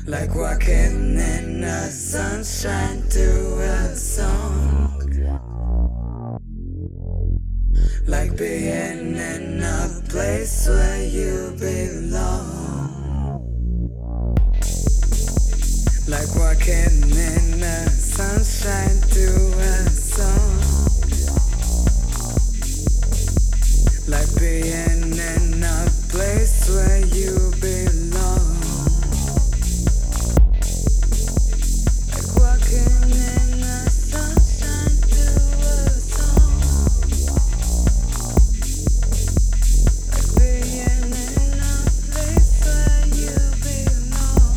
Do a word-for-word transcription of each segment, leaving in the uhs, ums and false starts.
Like walking in the sunshine to a song. Like being in a place where you belong. Like walking in the sunshine to a song. Like being in a place where you belong. Like walking in the sunshine to a song. Like being in a place where you belong.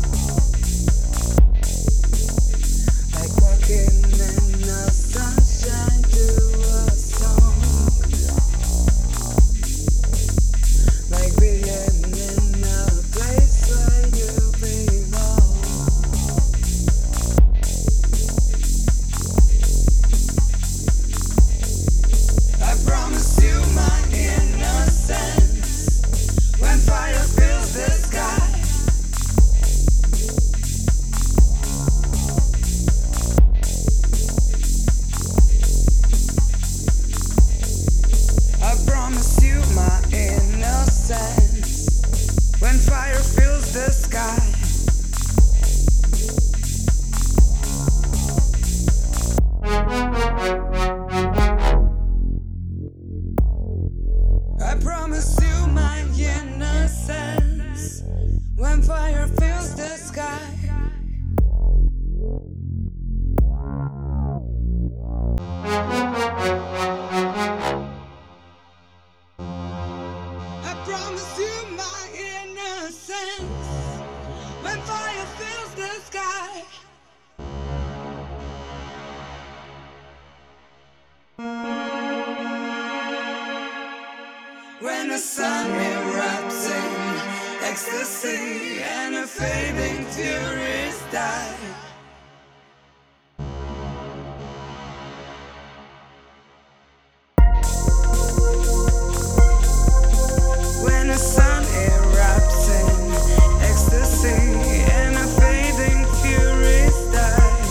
Like walking in the sunshine to a song. Like being in a place where you belong. I promise you my innocence when fire fills the sky. I promise you my innocence when fire fills the sky. I promise you my innocence when fire fills the sky. I promise you my innocence when fire fills the sky. When the sun erupts in ecstasy and a fading furies die. When the sun erupts in ecstasy and a fading furies die.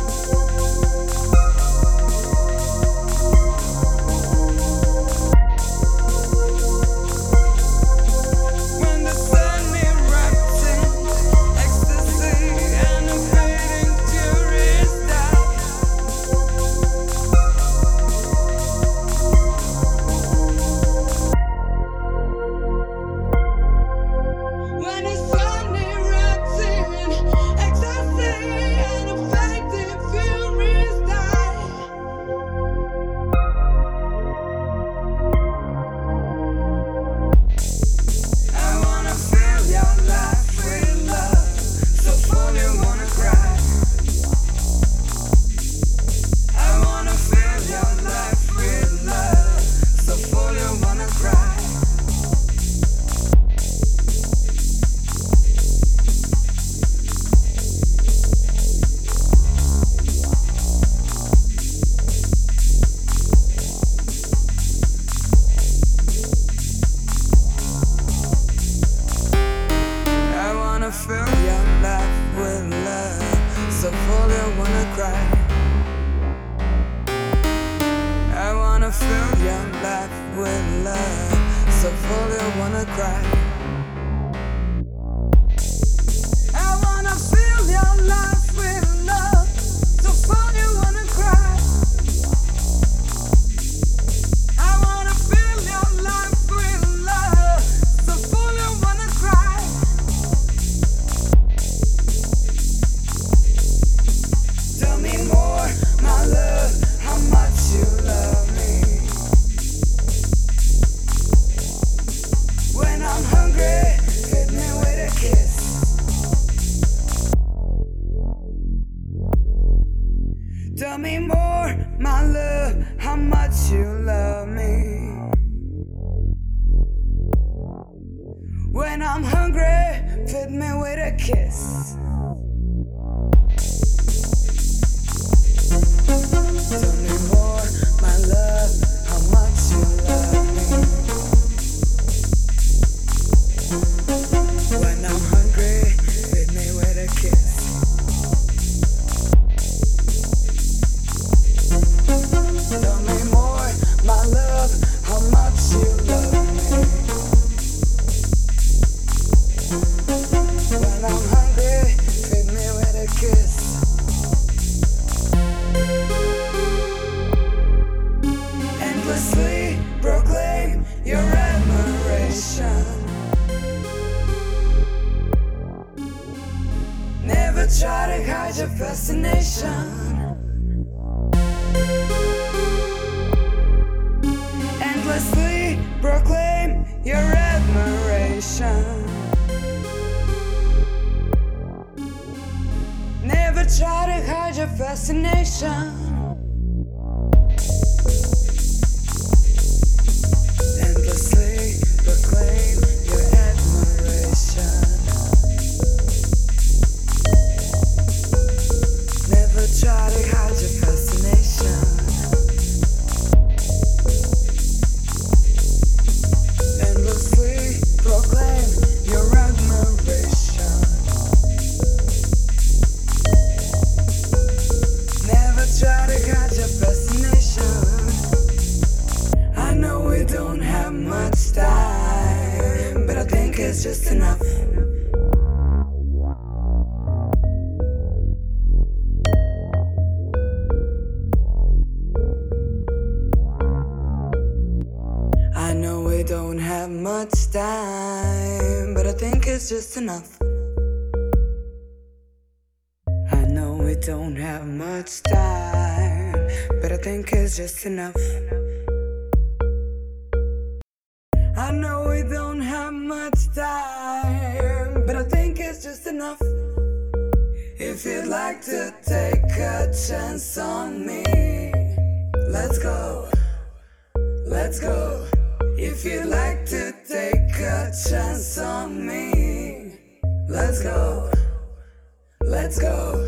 When the sun erupts in ecstasy and a fading furies die. When the sun erupts in ecstasy and a fading furies die. I wanna fill your life with love, so full you wanna cry. I wanna fill your life with love, so full you wanna cry. I wanna fill your life with love, so full you wanna cry. I wanna fill your life with love, so full you wanna cry. I wanna fill your life with love, so full you wanna cry. I wanna fill your life with love, so full you wanna cry. Tell me more, my love, how much you love me. When I'm hungry, feed me with a kiss. Tell me more, my love, how much you love me. When I'm hungry, feed me with a kiss. Tell me more, my love, how much you love me. When I'm hungry, feed me with a When I'm hungry, feed me with a kiss. Endlessly proclaim your admiration. Never try to hide your fascination. Endlessly proclaim your admiration. Never try to hide your fascination. Endlessly proclaim your admiration. Never try to hide your fascination. Endlessly proclaim your admiration. Never try to hide your fascination. I know we don't have much time, but I think it's just enough. I know we don't have much time, but I think it's just enough. I know we don't have much time, but I think it's just enough. I know we don't have much time, but I think it's just enough. If you'd like to take a chance on me, let's go, let's go. If you'd like to take a chance on me, let's go, let's go.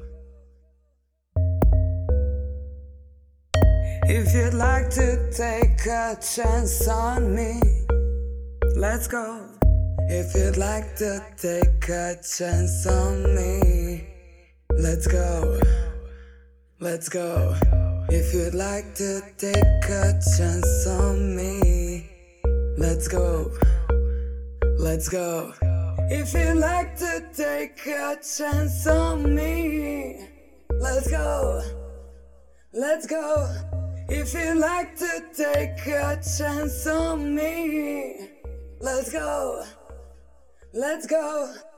If you'd like to take a chance on me, let's go. If you'd like to take a chance on me, let's go, let's go. If you'd like to take a chance on me, let's go, let's go. If you'd like to take a chance on me, let's go, let's go. If you'd like to take a chance on me, let's go, let's go.